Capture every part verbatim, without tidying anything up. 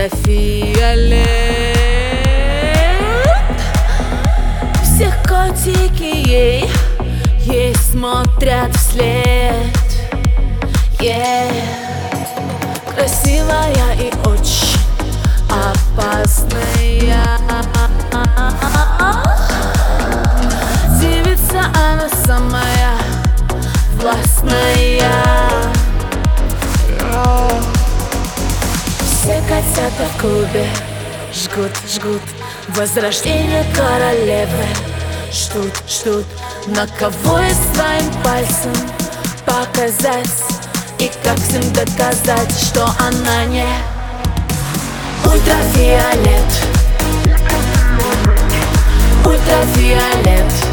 ультрафиолет. Всех котики ей, ей смотрят вслед. Yeah. Красивая и очень опасная. Девица она самая властная. Все котята в клубе жгут, жгут возрождение королевы. Ждут, ждут, на кого и своим пальцем показать. И как всем доказать, что она не ультрафиолет. Ультрафиолет.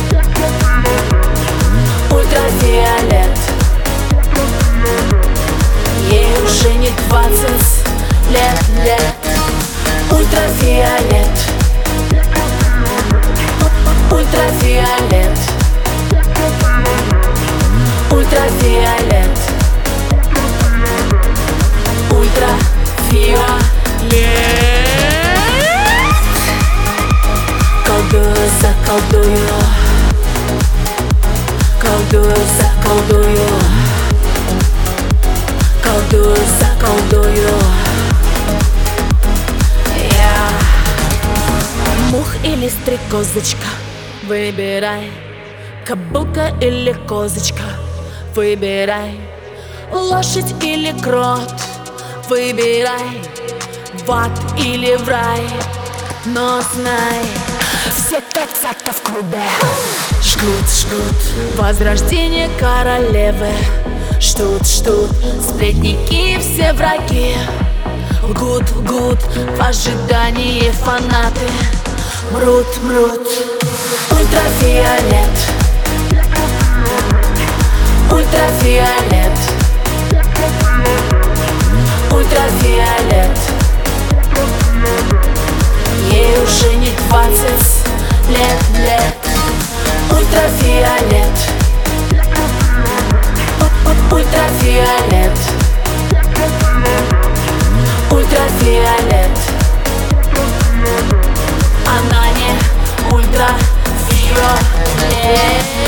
Ультрафиолет. Ей уже не двадцать лет, лет. Ультрафиолет. Ультрафиолет. Ультрафиолет. Ультрафиолет. Колдую, заколдую. Колдую, заколдую. Колдую, заколдую. Yeah. Мух или стрекозочка, выбирай. Кобылка или козочка, выбирай. Лошадь или крот, выбирай. В ад или в рай. Но знай, все котята в клубе жгут, жгут возрождение королевы. Ждут, ждут сплетники и все враги. Лгут, лгут в ожидании фанаты. Мрут, мрут. Ультрафиолет. Ультрафиолет. Ультрафиолет. Ей уже не двадцать лет, лет. Ультрафиолет. Ультрафиолет. Ультрафиолет. Она не ультрафиолет.